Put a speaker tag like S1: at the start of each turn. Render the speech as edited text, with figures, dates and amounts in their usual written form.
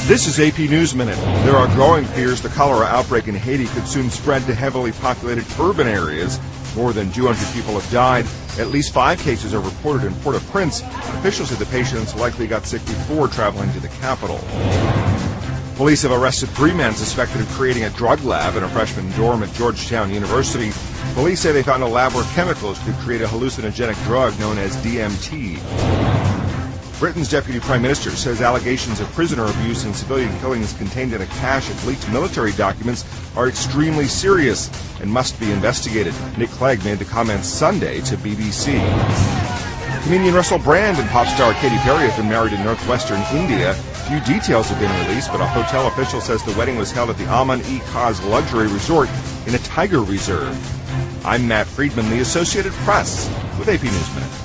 S1: This is AP News Minute. There are growing fears the cholera outbreak in Haiti could soon spread to heavily populated urban areas. More than 200 people have died. At least 5 cases are reported in Port-au-Prince. Officials say the patients likely got sick before traveling to the capital. Police have arrested 3 men suspected of creating a drug lab in a freshman dorm at Georgetown University. Police say they found a lab where chemicals could create a hallucinogenic drug known as DMT. Britain's Deputy Prime Minister says allegations of prisoner abuse and civilian killings contained in a cache of leaked military documents are extremely serious and must be investigated. Nick Clegg made the comments Sunday to BBC. Comedian Russell Brand and pop star Katy Perry have been married in northwestern India. Few details have been released, but a hotel official says the wedding was held at the Aman-e-Kaz luxury resort in a tiger reserve. I'm Matt Friedman, the Associated Press, with AP News Minute.